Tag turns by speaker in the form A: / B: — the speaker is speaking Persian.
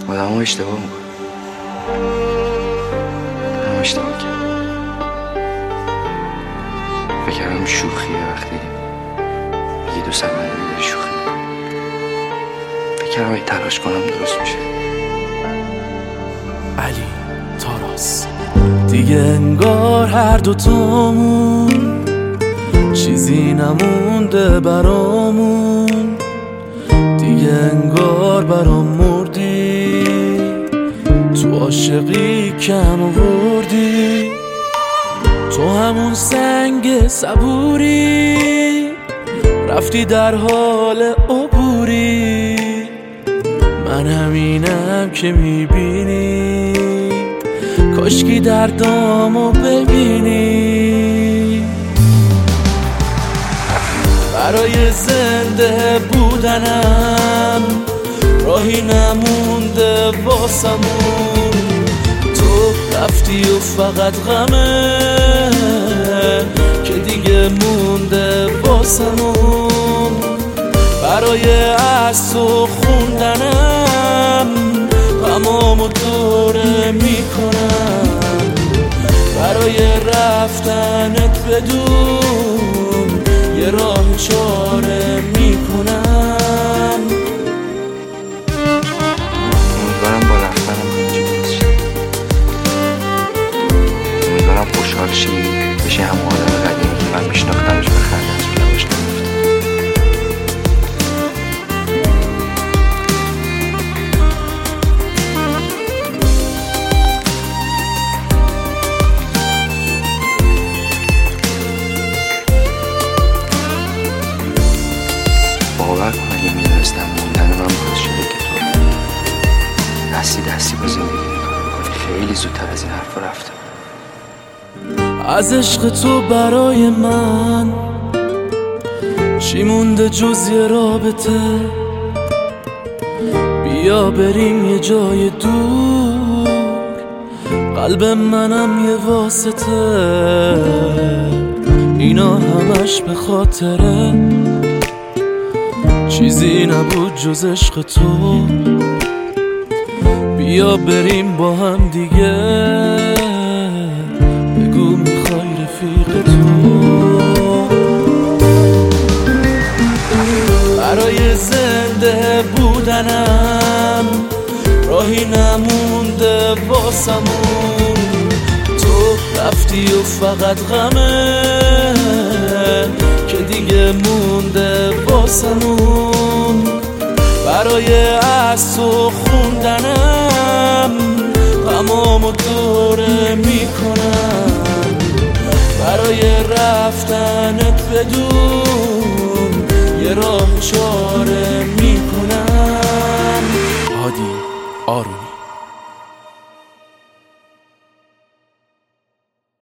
A: آدم ها اشتباه میکنه. هم اشتباه کرد. فکر کردم شوخیه وقتی میگی دوست هم نداری داری شوخی میکنی. فکر کردم اگه تلاش کنم درست میشه.
B: علی تاراس. دیگه انگار هر دوتامون چیزی نمونده برامون، دیگه انگار برام مردی، تو عاشقی کم آوردی، تو همون سنگ صبوری رفتی در حال عبوری، من همینم که میبینی کاشکی دردامو ببینی. برای زنده بودنم راهی نمونده واسمون، تو رفتی و فقط غمه که دیگه مونده واسمون. برای از تو خوندنم غمامو دوره میکنم، برای رفتنت بدون یه راه چاره میکنم.
A: امیدوارم با رفتنم همینجا بشه. امیدوارم خوشحال شی بشه همون آدم قدیمی که من میشناختمش به خنده از رو لباش نمیفته. باور کن اگه میدونستم موندن من باعث شده که تو دستی با زندگی نگاه میکنی خیلی زودتر از این حرف رفتم.
B: از عشق تو برای من چی مونده جز یه رابطه؟ بیا بریم یه جای دور، قلب منم یه واسطه، اینا همش به خاطره چیزی نبود جز عشق تو. بیا بریم با هم دیگه، بگو میخوای رفیق تو. برای زنده بودنم راهی نمونده واسمون، تو رفتی و فقط غمه که دیگه مونده واسمون. برای از تو خوندنم غمامو دوره میکنم، برای رفتنت بدون یه راه چاره میکنم. هادی آرومی.